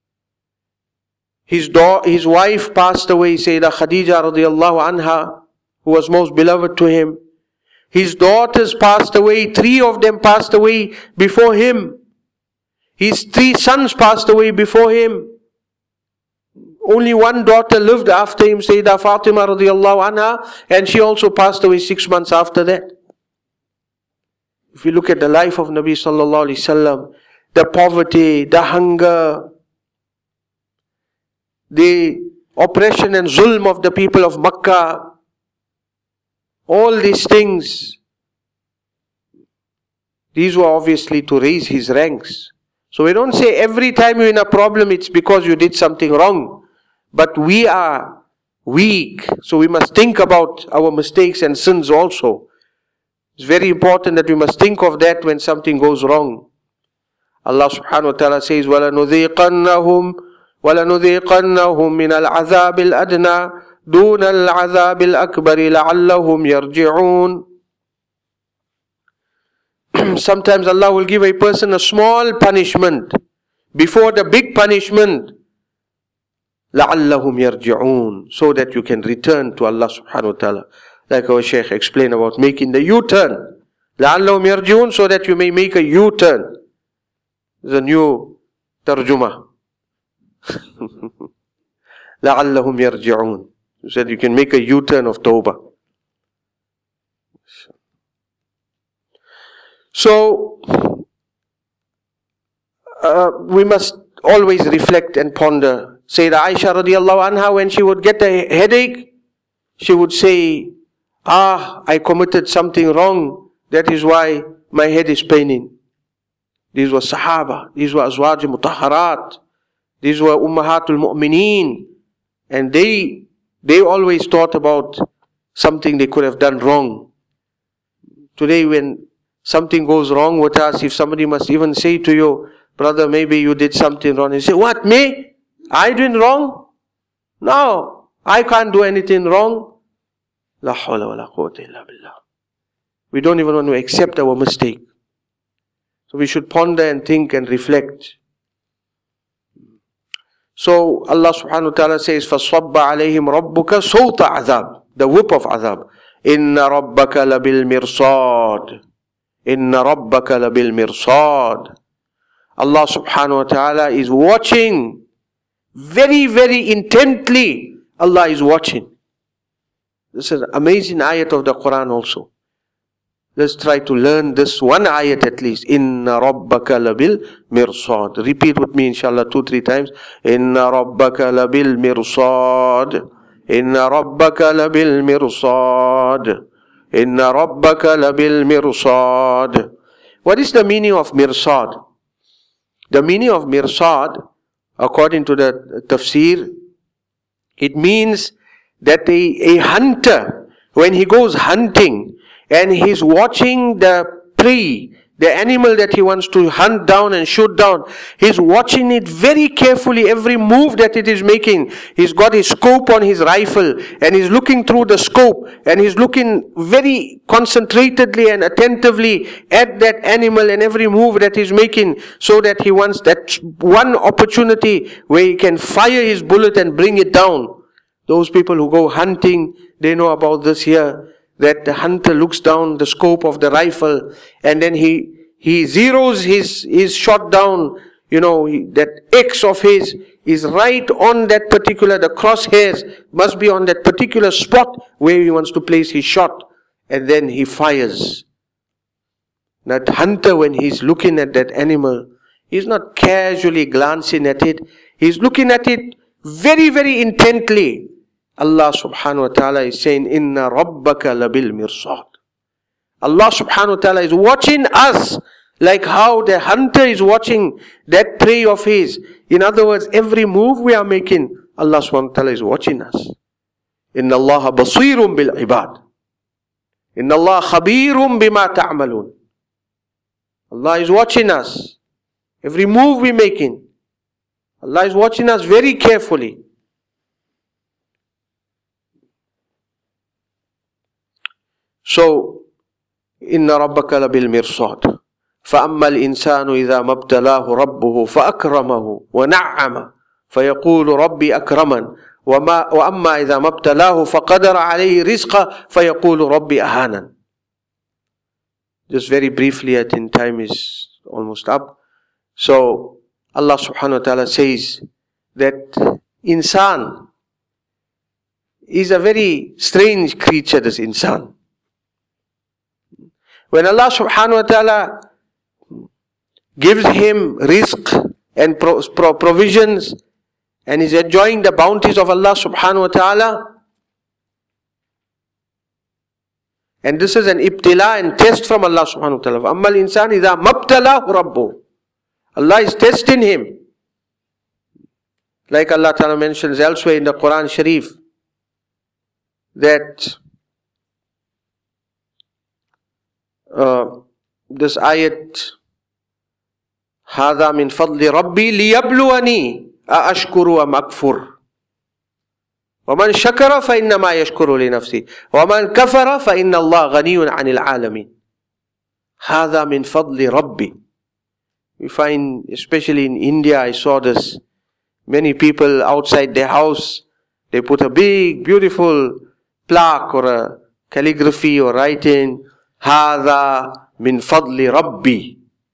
His da- his wife passed away, Sayyidah Khadija radiallahu anha, who was most beloved to him. His daughters passed away, three of them passed away before him. His three sons passed away before him. Only one daughter lived after him, Sayyidah Fatima radiallahu anha, and she also passed away six months after that. If you look at the life of Nabi sallallahu alaihi wasallam, the poverty, the hunger, the oppression and zulm of the people of Makkah, all these things, these were obviously to raise his ranks. So we don't say every time you're in a problem it's because you did something wrong. But we are weak, so we must think about our mistakes and sins also. It's very important that we must think of that when something goes wrong. Allah subhanahu wa ta'ala says, وَلَنُذِيقَنَّهُمْ وَلَنُذِيقَنَّهُمْ مِنَ الْعَذَابِ الْأَدْنَى دون العذاب الأكبر لعلهم يرجعون. Sometimes Allah will give a person a small punishment before the big punishment. لعلهم يرجعون, so that you can return to Allah subhanahu wa ta'ala. Like our Shaykh explained about making the U-turn. لعلهم يرجعون, so that you may make a U-turn. The new tarjuma. لعلهم يرجعون. You said you can make a U-turn of Tawbah. So, uh, we must always reflect and ponder. Sayyidah Aisha radiallahu anha, when she would get a headache, she would say, ah, I committed something wrong. That is why my head is paining. These were Sahaba. These were Azwaj Mutahharat. These were Ummahatul Mu'mineen. And they They always thought about something they could have done wrong. Today when something goes wrong with us, if somebody must even say to you, brother, maybe you did something wrong. You say, what, me? I doing wrong? No, I can't do anything wrong. La hawla wa la quwwata illa billah. We don't even want to accept our mistake. So we should ponder and think and reflect. So Allah subhanahu wa ta'ala says, فَصَبَّ عَلَيْهِمْ رَبُّكَ صَوْتَ عَذَابٍ, the whip of azab. إِنَّ رَبَّكَ لَبِالْمِرْصَادِ إِنَّ رَبَّكَ لَبِالْمِرْصَادِ. Allah subhanahu wa ta'ala is watching very, very intently. Allah is watching. This is an amazing ayat of the Quran also. Let's try to learn this one ayat at least. Inna rabbaka labil mirsad. Repeat with me inshallah two, three times. Inna rabbaka labil mirsad. Inna rabbaka labil mirsad. Inna rabbaka labil mirsad. What is the meaning of mirsad? The meaning of mirsad, according to the tafsir, it means that a, a hunter, when he goes hunting, and he's watching the prey, the animal that he wants to hunt down and shoot down, he's watching it very carefully, every move that it is making. He's got his scope on his rifle, and he's looking through the scope, and he's looking very concentratedly and attentively at that animal and every move that he's making, so that he wants that one opportunity where he can fire his bullet and bring it down. Those people who go hunting, they know about this here. That the hunter looks down the scope of the rifle, and then he he zeroes his his shot down. You know, he, that X of his is right on that particular, the crosshairs must be on that particular spot where he wants to place his shot, and then he fires. That hunter, when he's looking at that animal, he's not casually glancing at it. He's looking at it very, very intently. Allah subhanahu wa ta'ala is saying, Inna rabbaka labil mirsad. Allah subhanahu wa ta'ala is watching us like how the hunter is watching that prey of his. In other words, every move we are making, Allah subhanahu wa ta'ala is watching us. Inna Allah basirun bil ibad. Inna Allah khabirum bima ta'amalun. Allah is watching us. Every move we making. Allah is watching us very carefully. So, إِنَّ رَبَّكَ لَبِالْمِرْصَادِ فَأَمَّا الْإِنسَانُ إِذَا مَبْتَلَاهُ رَبُّهُ فَأَكْرَمَهُ وَنَعَّمَهُ فَيَقُولُ رَبِّي أَكْرَمَنِ وَأَمَّا إِذَا مَبْتَلَاهُ فَقَدَرَ عَلَيْهِ رِزْقَهُ فَيَقُولُ رَبِّي أَهَانَنِ. Just very briefly, I think time is almost up. So, Allah subhanahu wa ta'ala says that insan is a very strange creature, this insan. When Allah subhanahu wa ta'ala gives him rizq and pro- pro- provisions, and is enjoying the bounties of Allah subhanahu wa ta'ala, and this is an ibtila and test from Allah subhanahu wa ta'ala. Ammal insan idha mabtalahu rabbuh. Allah is testing him. Like Allah ta'ala mentions elsewhere in the Quran Sharif, that Uh, this ayat, هذا من فضل ربي ليبلوني أأشكر أم أكفر ومن شكر فإنما يشكر لنفسه ومن كفر فإن الله غني عن العالمين. هذا من فضل ربي. We find, especially in India, I saw this. Many people outside their house, they put a big, beautiful plaque or a calligraphy or writing, هذا من فضل ربي.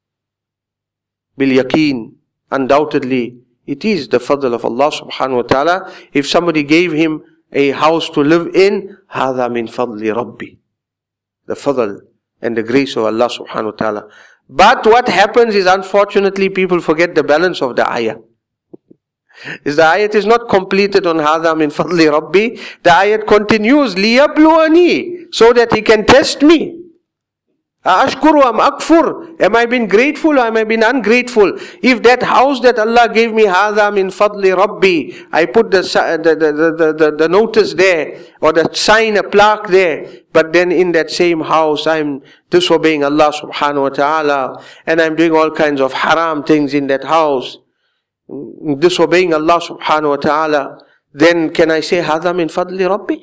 باليقين, undoubtedly, it is the fadl of Allah subhanahu wa ta'ala. If somebody gave him a house to live in, هذا من فضل ربي. The fadl and the grace of Allah subhanahu wa ta'ala. But what happens is, unfortunately, people forget the balance of the ayah. Is the ayat is not completed on هذا من فضل ربي. The ayat continues, ليبلوني, so that he can test me. Ashkuru am akfur. Am I being grateful or am I being ungrateful? If that house that Allah gave me, hadha min fadli rabbi, I put the, the, the, the, the, the notice there, or the sign, a plaque there, but then in that same house I'm disobeying Allah subhanahu wa ta'ala, and I'm doing all kinds of haram things in that house, disobeying Allah subhanahu wa ta'ala, then can I say hadha min fadli rabbi?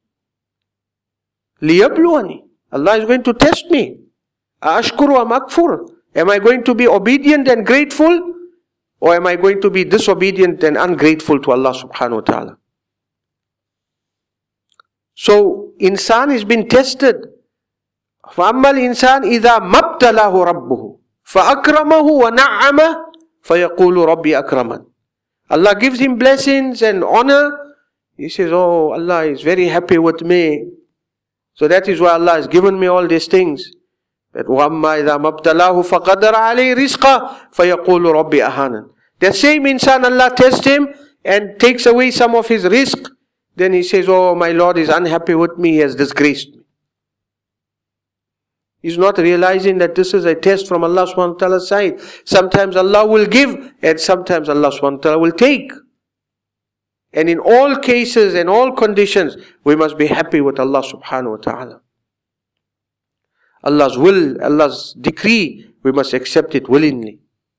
Liyabluwani. Allah is going to test me. Ashkuru am akfur. Am I going to be obedient and grateful, or am I going to be disobedient and ungrateful to Allah subhanahu wa ta'ala? So, insan is being tested. فَأَمَّا الْإِنسَانِ إِذَا مَبْتَلَاهُ رَبُّهُ فَأَكْرَمَهُ وَنَعَّمَهُ فَيَقُولُ رَبِّي أَكْرَمَنِ. Allah gives him blessings and honor. He says, oh, Allah is very happy with me. So that is why Allah has given me all these things. That وَأَمَّا إِذَا مَبْتَلَاهُ فَقَدَرَ عَلَيْهِ رِزْقَهُ فَيَقُولُ رَبِّي أَهَانَنِ. That same insan, Allah tests him and takes away some of his risk. Then he says, oh, my Lord is unhappy with me, He has disgraced me. He's not realizing that this is a test from Allah subhanahu wa ta'ala's side. Sometimes Allah will give and sometimes Allah subhanahu wa ta'ala will take. And in all cases and all conditions, we must be happy with Allah subhanahu wa ta'ala. Allah's will, Allah's decree, we must accept it willingly.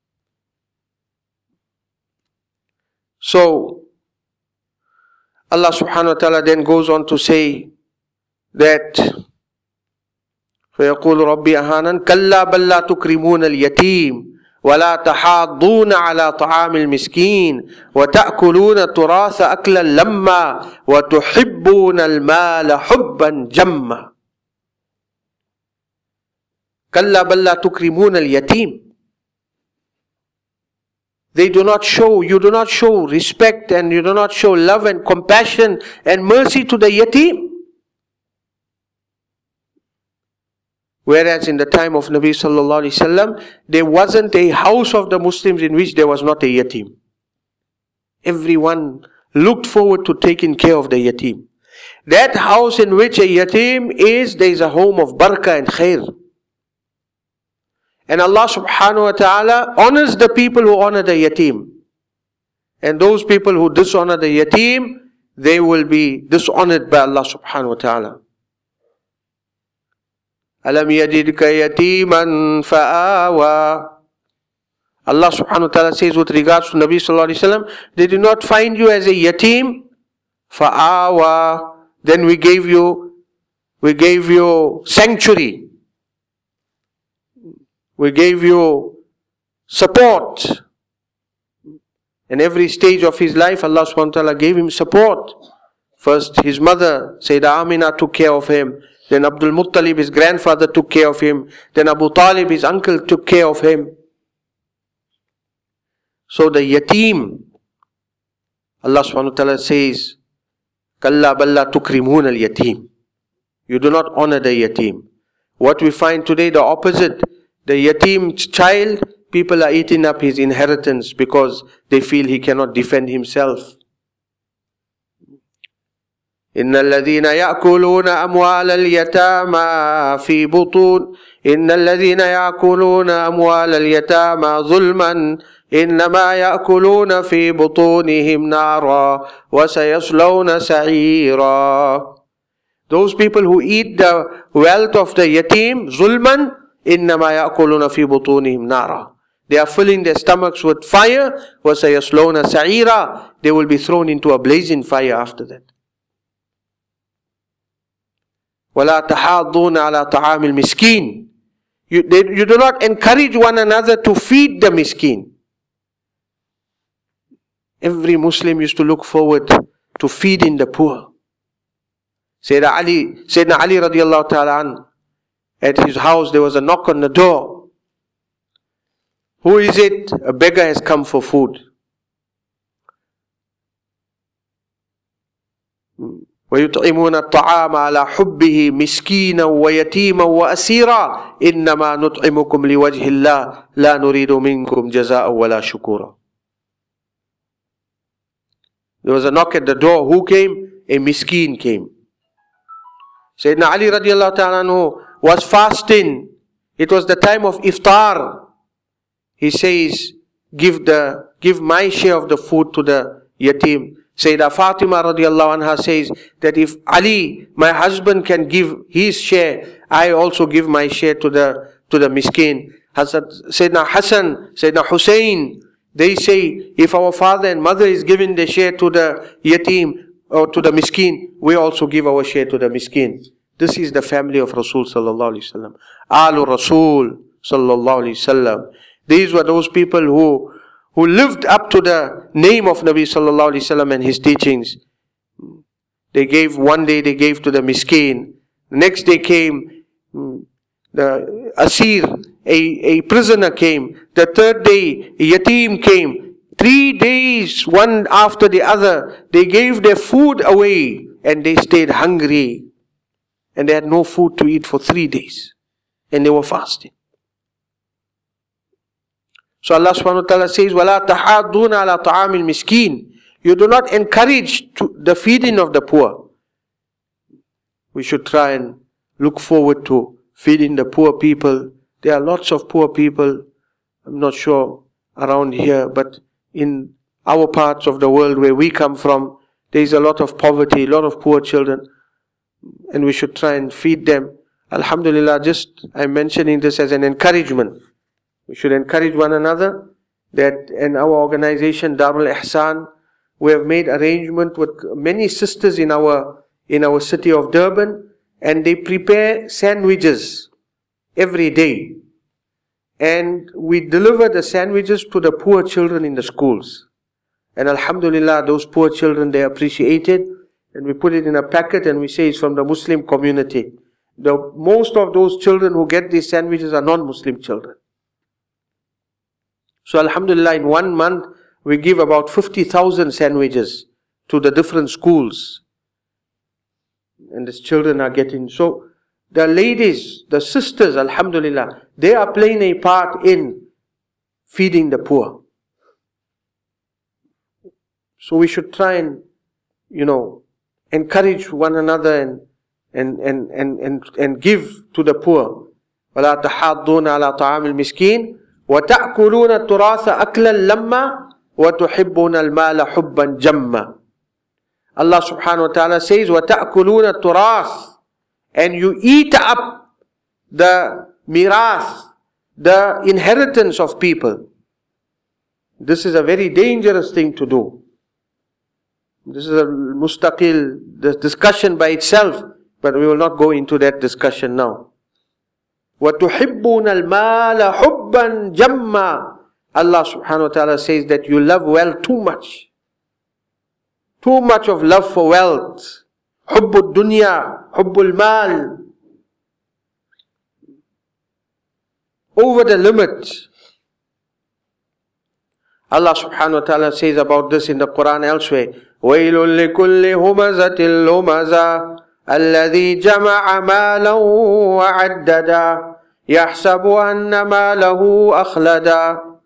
So, Allah subhanahu wa ta'ala then goes on to say that فَيَقُولُ رَبِّي أَهَانًا كَلَّا بَلْ لَا تُكْرِمُونَ الْيَتِيمِ وَلَا تَحَاضُّونَ عَلَى طَعَامِ الْمِسْكِينِ وَتَأْكُلُونَ التُّرَاثَ أَكْلًا لَمًّا وَتُحِبُّونَ الْمَالَ حُبًّا جَمًّا. كَلَّا بَلْ لَا تُكْرِمُونَ الْيَتِيمِ. They do not show, you do not show respect and you do not show love and compassion and mercy to the yatim. Whereas in the time of Nabi sallallahu alaihi wasallam, there wasn't a house of the Muslims in which there was not a yatim. Everyone looked forward to taking care of the yatim. That house in which a yatim is, there is a home of barakah and khair. And Allah subhanahu wa ta'ala honors the people who honor the yatim. And those people who dishonor the yatim, they will be dishonored by Allah subhanahu wa ta'ala. Alam yajidka yatiman fa'awa. Allah subhanahu wa ta'ala says with regards to Nabi sallallahu alayhi wa sallam, they did not find you as a yatim, fa'awa. Then we gave you, we gave you sanctuary. We gave you support. In every stage of his life, Allah subhanahu wa ta'ala gave him support. First, his mother, Sayyidah Amina, took care of him. Then Abdul Muttalib, his grandfather, took care of him. Then Abu Talib, his uncle, took care of him. So the yatim, Allah subhanahu wa ta'ala says, Kalla balla tukrimun al yatim. You do not honor the yatim. What we find today, the opposite. The yatim child, people are eating up his inheritance because they feel he cannot defend himself. إن الذين يأكلون أموال اليتامى في بطون إن الذين يأكلون أموال اليتامى ظلما إنما يأكلون في بطونهم نارا وسيصلون سعيرا. Those people who eat the wealth of the yatim, zulman, إنما يأكلون في بطونهم نارا. They are filling their stomachs with fire. وسيصلون سعيرا. They will be thrown into a blazing fire after that. وَلَا تَحَاضُّونَ عَلَى طَعَامِ الْمِسْكِينِ. You, they, you do not encourage one another to feed the miskin. Every Muslim used to look forward to feeding the poor. Sayyidina Ali, Sayyidina Ali radiallahu ta'ala an, at his house there was a knock on the door. Who is it? A beggar has come for food. وَيُطْعِمُونَ الطَّعَامَ عَلَى حُبِّهِ مِسْكِينًا وَيَتِيمًا وَأَسِيرًا إِنَّمَا نُطْعِمُكُمْ لِوَجْهِ اللَّهِ لَا نُرِيدُ مِنْكُمْ جَزَاءً وَلَا شُكُورًا. There was a knock at the door. Who came? A miskin came. Sayyidina Ali radiallahu ta'ala anhu was fasting It was the time of iftar. He says, give the give my share of the food to the yatim. Sayyidah Fatima radiallahu anha says that if Ali, my husband, can give his share, I also give my share to the to the miskin. Sayyidina Hassan, Sayyidina Hussein, they say if our father and mother is giving the share to the yatim or to the miskin, we also give our share to the miskin. This is the family of Rasul sallallahu alaihi wasallam. Alu Rasul sallallahu alaihi wasallam. These were those people who who lived up to the name of Nabi sallallahu alaihi wasallam and his teachings. They gave, one day they gave to the miskin. The next day came the asir, a, a prisoner came. The third day, a yatim came. Three days, one after the other, they gave their food away and they stayed hungry. And they had no food to eat for three days. And they were fasting. So Allah subhanahu wa ta'ala says, وَلَا تَحَاضُّونَ عَلَى طَعَامِ الْمِسْكِينِ. You do not encourage to the feeding of the poor. We should try and look forward to feeding the poor people. There are lots of poor people, I'm not sure around here, but in our parts of the world where we come from, there is a lot of poverty, a lot of poor children, and we should try and feed them. Alhamdulillah, just I'm mentioning this as an encouragement. We should encourage one another. That in our organization Darul Ihsan, we have made arrangement with many sisters in our in our city of Durban, and they prepare sandwiches every day. And we deliver the sandwiches to the poor children in the schools. And Alhamdulillah, those poor children, they appreciate it. And we put it in a packet and we say it's from the Muslim community. The most of those children who get these sandwiches are non-Muslim children. So Alhamdulillah, in one month, we give about fifty thousand sandwiches to the different schools. And these children are getting, so the ladies, the sisters, Alhamdulillah, they are playing a part in feeding the poor. So we should try and, you know, encourage one another and and and and and, and give to the poor. وَلَا تَحَاضُّونَ عَلَى طَعَامِ الْمِسْكِينِ وَتَأْكُلُونَ التُّرَاثَ أَكْلًا لَمًّا وَتُحِبُّونَ الْمَالَ حُبًّا جَمًّا. Allah subhanahu wa ta'ala says, وَتَأْكُلُونَ التُّرَاثَ, and you eat up the mirath, the inheritance of people. This is a very dangerous thing to do. This is a mustaqil the discussion by itself, but we will not go into that discussion now. وَتُحِبُّونَ الْمَالَ حُبًّا جَمًّا. Allah subhanahu wa ta'ala says that you love wealth too much. Too much of love for wealth. حُبُّ الدُّنْيَا حُبُّ الْمَالِ. Over the limit. Allah subhanahu wa ta'ala says about this in the Quran elsewhere. وَيْلٌ لِكُلِّ هُمَزَةٍ لُمَزَةٍ الَّذِي جَمَعَ مَالًا وَعَدَّدًا يَحْسَبُ أَنَّ مَالَهُ أَخْلَدًا.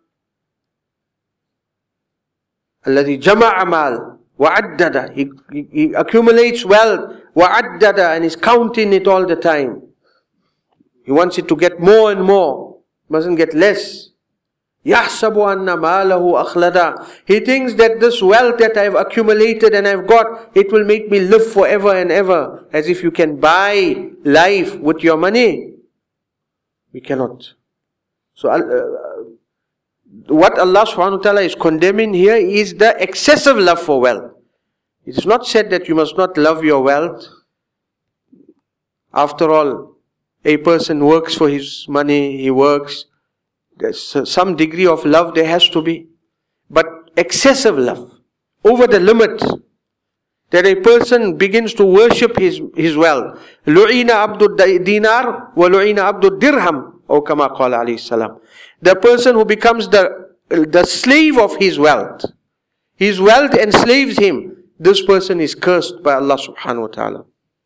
الَّذِي جَمَعَ مَالًا وَعَدَّدًا. He, he, he accumulates wealth, وَعَدَّدًا, and is counting it all the time. He wants it to get more and more. Mustn't get less. يَحْسَبُ أَنَّ مَالَهُ أَخْلَدًا. He thinks that this wealth that I've accumulated and I've got, it will make me live forever and ever. As if you can buy life with your money. We cannot. So uh, what Allah subhanahu wa ta'ala is condemning here is the excessive love for wealth. It is not said that you must not love your wealth. After all, a person works for his money, he works. There's some degree of love there has to be. But excessive love, over the limit, that a person begins to worship his, his wealth. لُعِينَ عَبْدُ الدِّينَارِ وَلُعِينَ عَبْدُ الدِّرْهَمِ أو كما قال عليه السلام. The person who becomes the, the slave of his wealth, his wealth enslaves him, this person is cursed by Allah subhanahu wa ta'ala.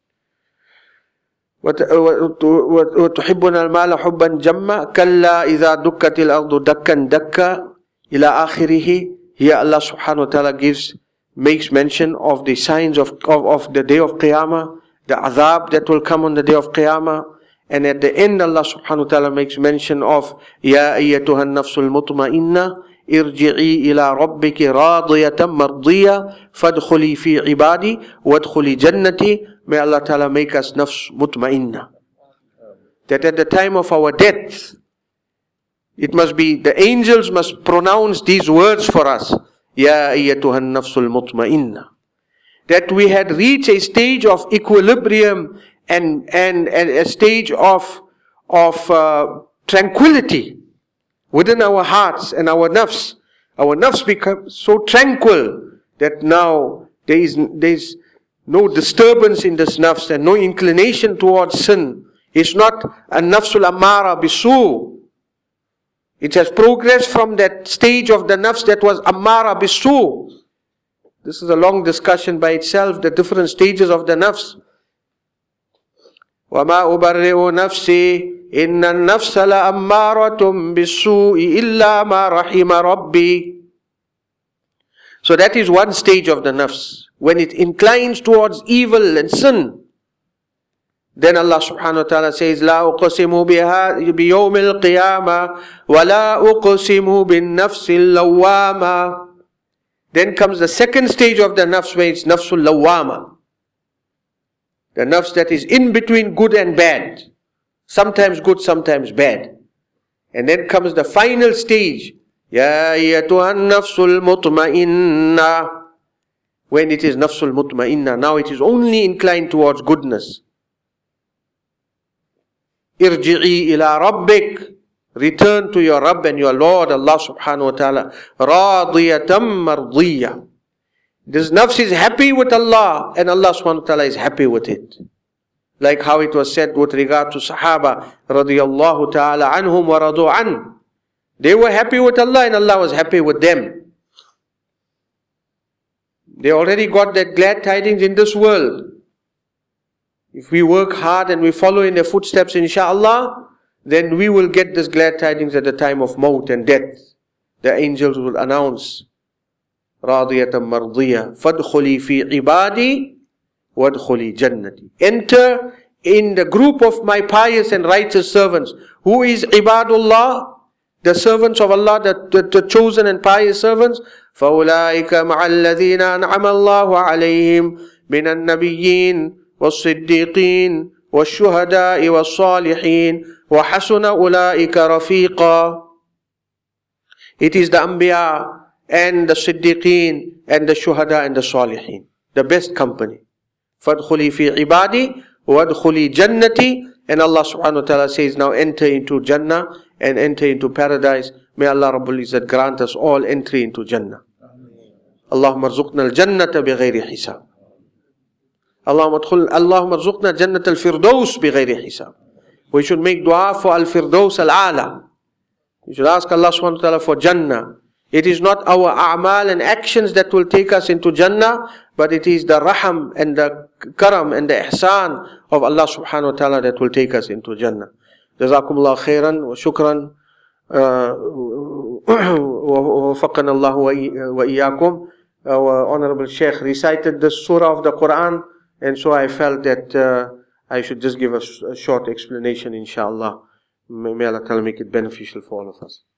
وَتُحِبُّونَ الْمَالَ حُبًّا جَمًّا كَلَّا إِذَا دُكَّتِ الْأَرْضُ دَكًّا دَكًّا إِلَى آخِرِهِ. Here Allah subhanahu wa ta'ala gives, makes mention of the signs of, of, of the day of Qiyamah, the azab that will come on the day of Qiyamah, And at the end, Allah subhanahu wa ta'ala makes mention of Ya ayyatuhan nafsul mutma'inna irji'i ila rabbiki radiyatan mardiya fadkhuli fi ibadi wadkhuli jannati. May Allah ta'ala make us nafs mutma'inna. That at the time of our death, it must be, the angels must pronounce these words for us. Ya ayyatuhan nafsul mutma'inna. That we had reached a stage of equilibrium and, and, and a stage of, of uh, tranquility within our hearts and our nafs. Our nafs become so tranquil that now there is, there is no disturbance in this nafs and no inclination towards sin. It's not a nafsul ammara bisu. It has progressed from that stage of the nafs that was ammara bisu. This is a long discussion by itself, the different stages of the nafs. وَمَا أُبَرِّئُ نَفْسِي إِنَّ النَّفْسَ لَأَمَّارَةٌ بِالسُّوءِ إِلَّا مَا رَحِمَ رَبِّي. So that is one stage of the nafs. When it inclines towards evil and sin, then Allah subhanahu wa ta'ala says, لَا أُقْسِمُ بِيَوْمِ الْقِيَامَةِ وَلَا أُقْسِمُ بِالنَّفْسِ اللَّوَّامَةِ. Then comes the second stage of the nafs, where it's nafsul lawwama. The nafs that is in between good and bad. Sometimes good, sometimes bad. And then comes the final stage, Ya ayyatuhan nafsul mutma'inna. When it is nafsul mutma'inna, now it is only inclined towards goodness. Irji'i ila rabbik. Return to your Rabb and your Lord, Allah subhanahu wa ta'ala. Radiyatam mardiyya. This nafs is happy with Allah, and Allah subhanahu wa ta'ala is happy with it. Like how it was said with regard to Sahaba radiyallahu ta'ala anhum wa radu an. They were happy with Allah and Allah was happy with them. They already got that glad tidings in this world. If we work hard and we follow in their footsteps, inshaAllah, then we will get this glad tidings at the time of maut and death. The angels will announce, Radiyatan mardiya, fadkhuli fi ibadi, wadkhuli jannati. Enter in the group of my pious and righteous servants. Who is ibadullah? The servants of Allah, the, the, the chosen and pious servants. فَأُولَٰئِكَ مَعَ الَّذِينَ أَنْعَمَ اللَّهُ عَلَيْهِمْ مِنَ النَّبِيِّينَ وَالصِّدِّيقِينَ وَالشُّهَدَاءِ وَالصَّالِحِينَ وَحَسُنَ أُولَٰئِكَ رَفِيقًا. It is the Anbiya and the Siddiqeen and the Shuhada and the Salihin. The best company. فَادْخُلِي فِي عِبَادِي وَادْخُلِي جَنَّتِي. And Allah subhanahu wa ta'ala says, now enter into Jannah and enter into paradise. May Allah Rabbul Izzat grant us all entry into Jannah. Allahumma arzuqna al-jannata bighayri hisab. Allahumma arzuqna jannat al-firdaus bighayri hisab. We should make dua for al-firdaus al-ala. We should ask Allah subhanahu wa ta'ala for Jannah. It is not our a'mal and actions that will take us into Jannah, but it is the raham and the karam and the ihsan of Allah subhanahu wa ta'ala that will take us into Jannah. Jazakumullah khairan wa shukran wa wafaqana Allah wa iyyakum. Our Honorable Sheikh recited the surah of the Quran, and so I felt that uh, I should just give a, a short explanation, inshallah. May Allah ta'ala make it beneficial for all of us.